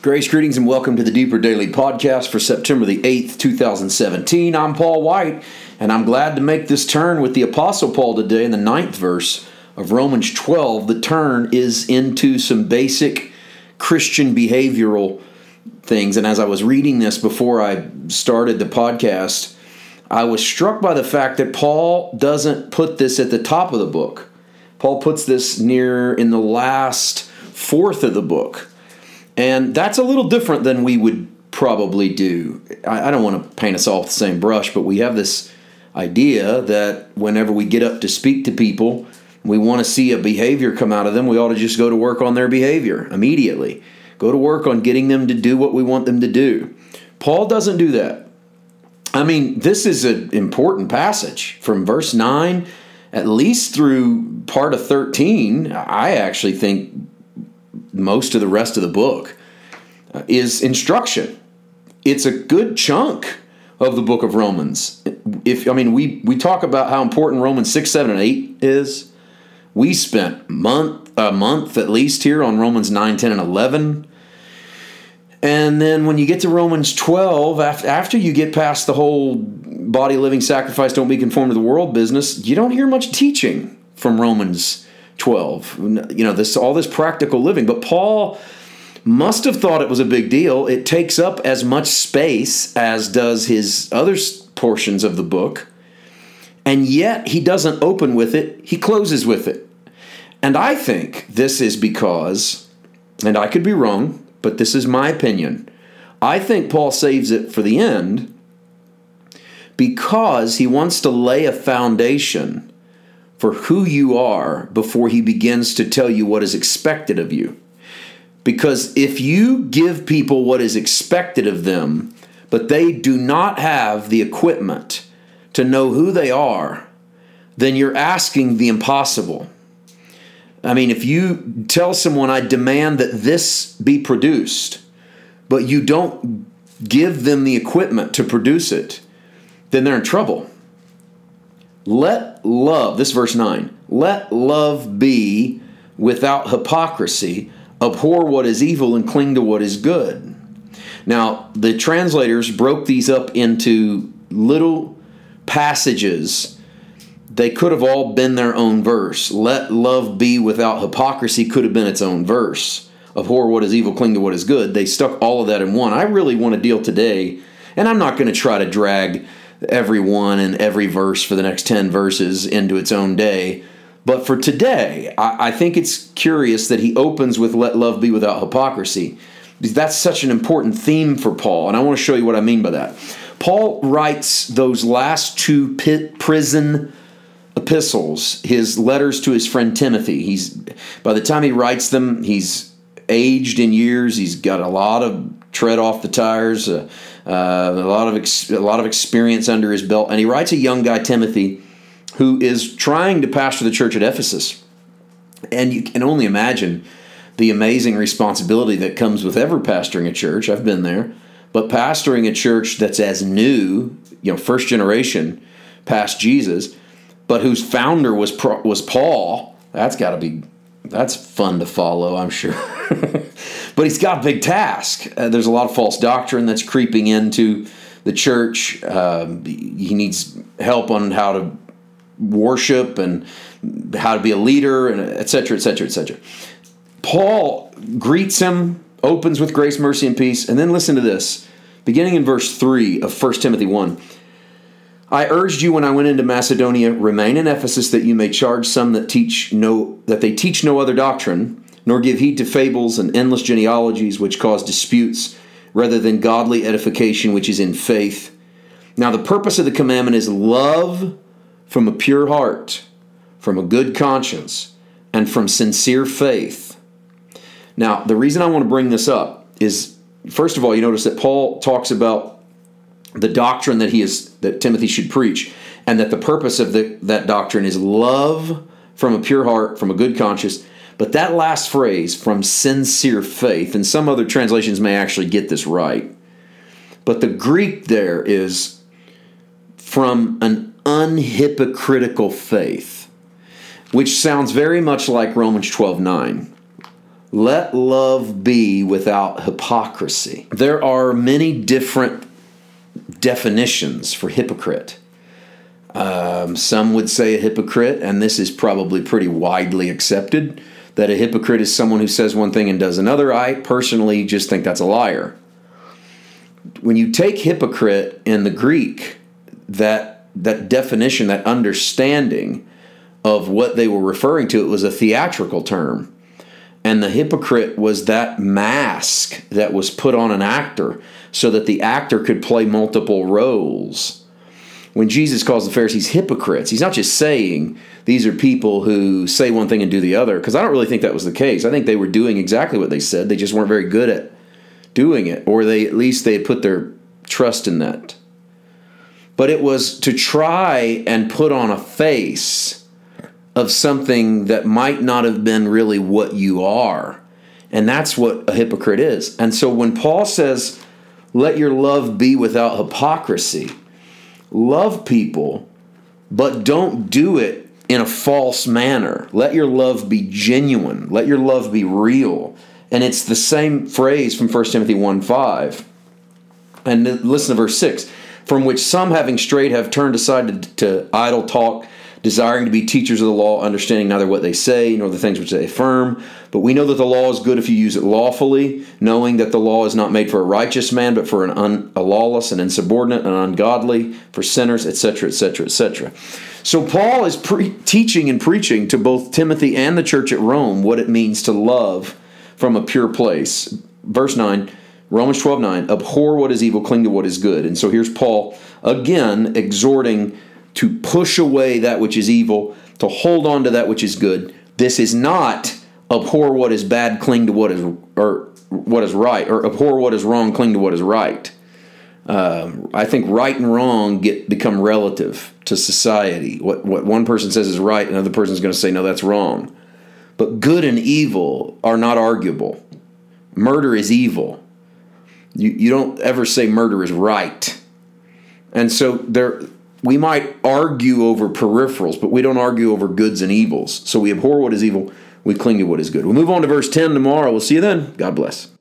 Grace, greetings, and welcome to the Deeper Daily Podcast for September the 8th, 2017. I'm Paul White, and I'm glad to make this turn with the Apostle Paul today in the 9th verse of Romans 12. The turn is into some basic Christian behavioral things, and as I was reading this before I started the podcast, I was struck by the fact that Paul doesn't put this at the top of the book. Paul puts this near in the last fourth of the book. And that's a little different than we would probably do. I don't want to paint us all with the same brush, but we have this idea that whenever we get up to speak to people, we want to see a behavior come out of them, we ought to just go to work on their behavior immediately. Go to work on getting them to do what we want them to do. Paul doesn't do that. I mean, this is an important passage from verse 9, at least through part of 13. I actually think most of the rest of the book is instruction. It's a good chunk of the book of Romans. We talk about how important Romans 6, 7, and 8 is. We spent a month at least here on Romans 9, 10, and 11. And then when you get to Romans 12, after you get past the whole body living sacrifice, don't be conformed to the world business, you don't hear much teaching from Romans 12. All this practical living. But Paul must have thought it was a big deal. It takes up as much space as does his other portions of the book. And yet he doesn't open with it. He closes with it. And I think this is because, and I could be wrong, but this is my opinion, I think Paul saves it for the end because he wants to lay a foundation for who you are before he begins to tell you what is expected of you. Because if you give people what is expected of them, but they do not have the equipment to know who they are, then you're asking the impossible. I mean, if you tell someone, I demand that this be produced, but you don't give them the equipment to produce it, then they're in trouble. Let love, this verse 9, let love be without hypocrisy, abhor what is evil and cling to what is good. Now, the translators broke these up into little passages. They could have all been their own verse. Let love be without hypocrisy could have been its own verse. Abhor what is evil, cling to what is good. They stuck all of that in one. I really want to deal today, and I'm not going to try to drag every one and every verse for the next 10 verses into its own day. But for today, I think it's curious that he opens with let love be without hypocrisy. Because that's such an important theme for Paul, and I want to show you what I mean by that. Paul writes those last two prison epistles, his letters to his friend Timothy. By the time he writes them, he's aged in years. He's got a lot of tread off the tires, a lot of experience under his belt, and he writes a young guy, Timothy, who is trying to pastor the church at Ephesus. And you can only imagine the amazing responsibility that comes with ever pastoring a church. I've been there, but pastoring a church that's as new, first generation past Jesus, but whose founder was Paul. That's fun to follow, I'm sure. But he's got a big task. There's a lot of false doctrine that's creeping into the church. He needs help on how to worship and how to be a leader, and et cetera, et cetera, et cetera. Paul greets him, opens with grace, mercy, and peace. And then listen to this. Beginning in verse 3 of 1 Timothy 1. I urged you when I went into Macedonia, remain in Ephesus, that you may charge some that they teach no other doctrine, nor give heed to fables and endless genealogies which cause disputes, rather than godly edification which is in faith. Now the purpose of the commandment is love from a pure heart, from a good conscience, and from sincere faith. Now, the reason I want to bring this up is, first of all, you notice that Paul talks about the doctrine that Timothy should preach, and that the purpose of that doctrine is love from a pure heart, from a good conscience. But that last phrase, from sincere faith, and some other translations may actually get this right, but the Greek there is from an unhypocritical faith, which sounds very much like Romans 12:9. Let love be without hypocrisy. There are many different definitions for hypocrite. Some would say a hypocrite, and this is probably pretty widely accepted, that a hypocrite is someone who says one thing and does another. I personally just think that's a liar. When you take hypocrite in the Greek, that definition, that understanding of what they were referring to, it was a theatrical term. And the hypocrite was that mask that was put on an actor so that the actor could play multiple roles. When Jesus calls the Pharisees hypocrites, he's not just saying these are people who say one thing and do the other, because I don't really think that was the case. I think they were doing exactly what they said. They just weren't very good at doing it, or at least they had put their trust in that. But it was to try and put on a face of something that might not have been really what you are. And that's what a hypocrite is. And so when Paul says, let your love be without hypocrisy, love people, but don't do it in a false manner. Let your love be genuine. Let your love be real. And it's the same phrase from 1 Timothy 1:5. And listen to verse 6. From which some, having strayed, have turned aside to idle talk, desiring to be teachers of the law, understanding neither what they say nor the things which they affirm. But we know that the law is good if you use it lawfully, knowing that the law is not made for a righteous man, but for a lawless and insubordinate and ungodly, for sinners, etc., etc., etc. So Paul is teaching and preaching to both Timothy and the church at Rome what it means to love from a pure place. Verse 9, Romans 12:9, abhor what is evil, cling to what is good. And so here's Paul again exhorting to push away that which is evil, to hold on to that which is good. This is not abhor what is bad, cling to what is right, or abhor what is wrong, cling to what is right. I think right and wrong become relative to society. What one person says is right, another person is going to say, no, that's wrong. But good and evil are not arguable. Murder is evil. You don't ever say murder is right. And so we might argue over peripherals, but we don't argue over goods and evils. So we abhor what is evil, we cling to what is good. We'll move on to verse 10 tomorrow. We'll see you then. God bless.